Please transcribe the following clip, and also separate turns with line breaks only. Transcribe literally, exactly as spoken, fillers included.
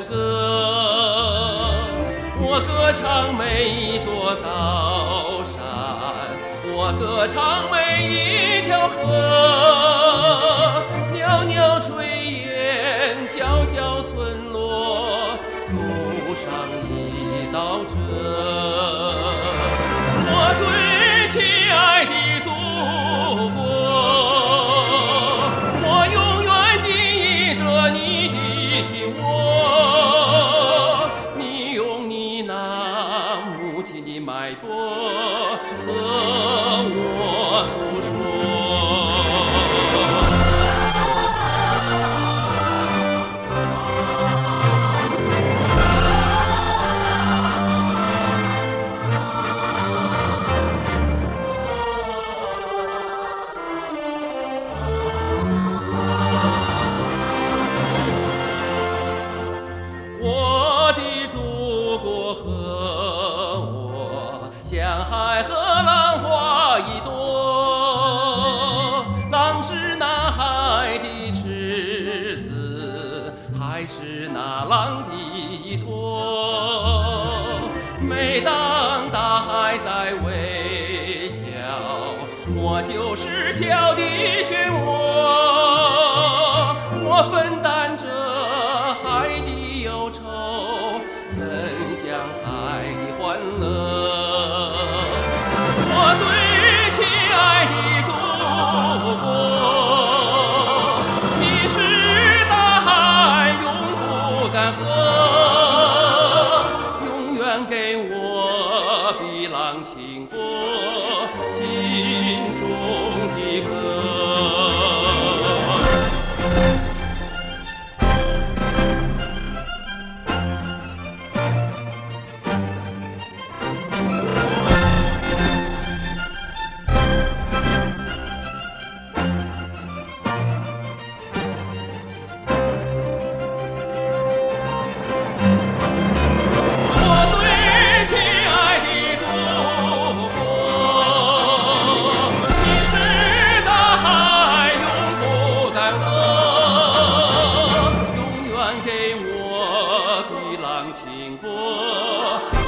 歌，我歌唱每一座高山，我歌唱每一条河，袅袅炊烟，小小村落，路上一道辙。我最亲爱的祖国，我永远记忆着你的心窝，你用你那母亲的脉搏和我诉说。我的祖国和我像海和浪花一朵，浪是那海的赤子，海是那浪的依托。每当大海在微笑，我就是小的漩涡，我分担着海的忧愁，分享海的欢乐。我最亲爱的祖国，你是大海永不干涸，永远给我碧浪清波心中的歌。给我碧浪清波。